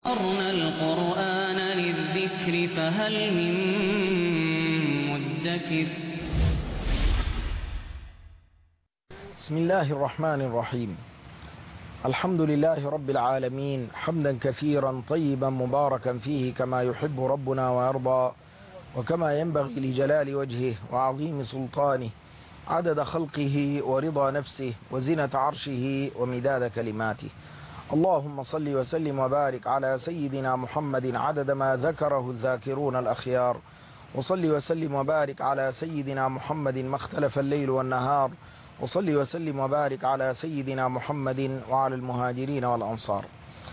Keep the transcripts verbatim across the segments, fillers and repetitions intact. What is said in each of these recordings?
يسرنا القرآن للذكر فهل من مدكر. بسم الله الرحمن الرحيم. الحمد لله رب العالمين، حمدا كثيرا طيبا مباركا فيه كما يحب ربنا ويرضى، وكما ينبغي لجلال وجهه وعظيم سلطانه، عدد خلقه ورضا نفسه وزنة عرشه ومداد كلماته. اللهم صل وسلم وبارك على سيدنا محمد عدد ما ذكره الذاكرون الأخيار، وصل وسلم وبارك على سيدنا محمد ما اختلف الليل والنهار، وصل وسلم وبارك على سيدنا محمد وعلى المهاجرين والأنصار.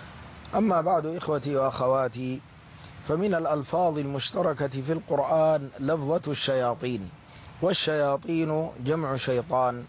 أما بعد، إخوتي وأخواتي، فمن الألفاظ المشتركة في القرآن لفظة الشياطين، والشياطين جمع شيطان،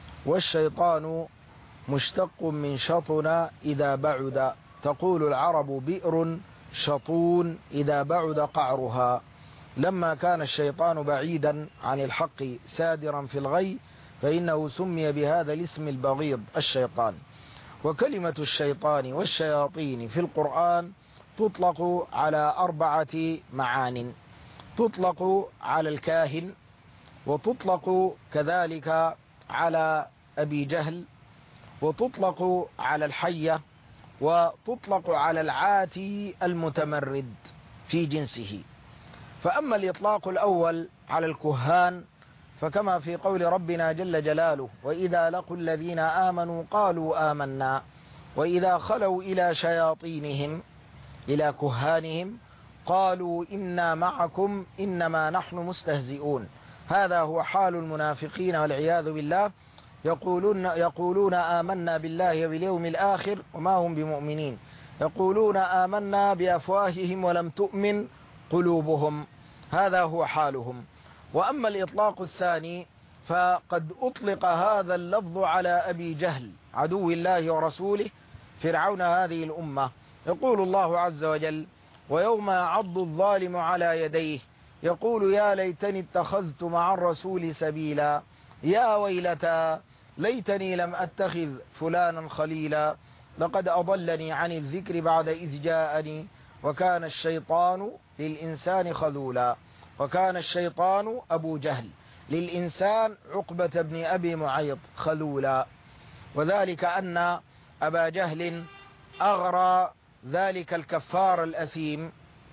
والشيطان مشتق من شطن إذا بعد، تقول العرب بئر شطون إذا بعد قعرها. لما كان الشيطان بعيدا عن الحق سادرا في الغي فإنه سمي بهذا الاسم البغيض الشيطان. وكلمة الشيطان والشياطين في القرآن تطلق على أربعة معان: تطلق على الكاهن، وتطلق كذلك على أبي جهل، وتطلق على الحية، وتطلق على العاتي المتمرد في جنسه. فأما الإطلاق الأول على الكهان فكما في قول ربنا جل جلاله: وإذا لقوا الذين آمنوا قالوا آمنا، وإذا خلوا إلى شياطينهم إلى كهانهم قالوا إنا معكم إنما نحن مستهزئون. هذا هو حال المنافقين والعياذ بالله، يقولون, يقولون آمنا بالله وباليوم الآخر وما هم بمؤمنين، يقولون آمنا بأفواههم ولم تؤمن قلوبهم. هذا هو حالهم. وأما الإطلاق الثاني فقد أطلق هذا اللفظ على أبي جهل عدو الله ورسوله فرعون هذه الأمة. يقول الله عز وجل: ويوم يعض الظالم على يديه يقول يا ليتني اتخذت مع الرسول سبيلا، يا ويلتى ليتني لم أتخذ فلانا خليلا، لقد أضلني عن الذكر بعد إذ جاءني، وكان الشيطان للإنسان خذولا. وكان الشيطان أبو جهل للإنسان عقبة بن أبي معيط خذولا، وذلك أن أبا جهل أغرى ذلك الكفار الأثيم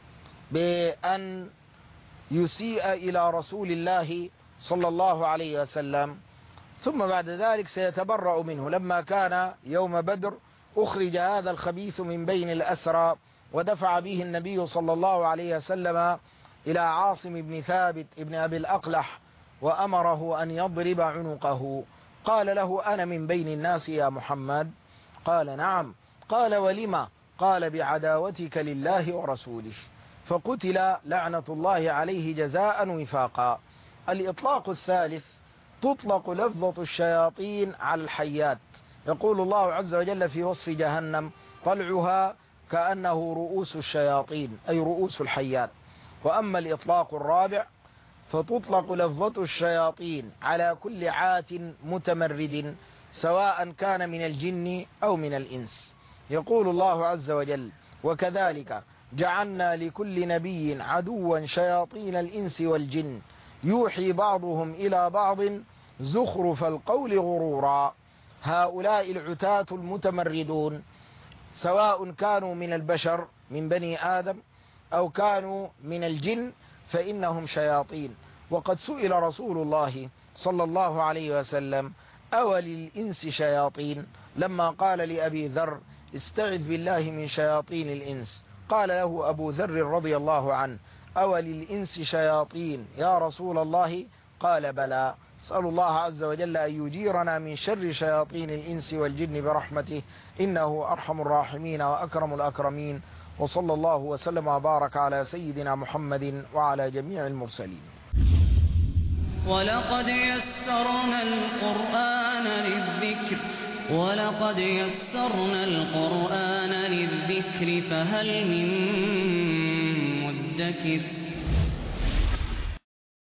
بأن يسيء إلى رسول الله صلى الله عليه وسلم، ثم بعد ذلك سيتبرأ منه. لما كان يوم بدر أخرج هذا الخبيث من بين الأسرى، ودفع به النبي صلى الله عليه وسلم إلى عاصم بن ثابت ابن أبي الأقلح وأمره أن يضرب عنقه. قال له: أنا من بين الناس يا محمد؟ قال: نعم. قال: ولما؟ قال: بعداوتك لله ورسوله. فقتل لعنة الله عليه جزاء وفاقا. الإطلاق الثالث تطلق لفظة الشياطين على الحيات. يقول الله عز وجل في وصف جهنم: طلعها كأنه رؤوس الشياطين، أي رؤوس الحيات. وأما الإطلاق الرابع فتطلق لفظة الشياطين على كل عات متمرد سواء كان من الجن أو من الإنس. يقول الله عز وجل: وكذلك جعلنا لكل نبي عدوا شياطين الإنس والجن يوحي بعضهم إلى بعض زخرف القول غرورا. هؤلاء العتاة المتمردون سواء كانوا من البشر من بني آدم أو كانوا من الجن فإنهم شياطين. وقد سئل رسول الله صلى الله عليه وسلم: أوللإنس شياطين؟ لما قال لأبي ذر: استعذ بالله من شياطين الإنس، قال له أبو ذر رضي الله عنه: أوللإنس شياطين يا رسول الله؟ قال: بلى. أسأل الله عز وجل أن يجيرنا من شر شياطين الإنس والجن برحمته، إنه أرحم الراحمين وأكرم الأكرمين. وصلى الله وسلم وبارك على سيدنا محمد وعلى جميع المرسلين. ولقد يسرنا القرآن للذكر ولقد يسرنا القرآن للذكر فهل من مدكر.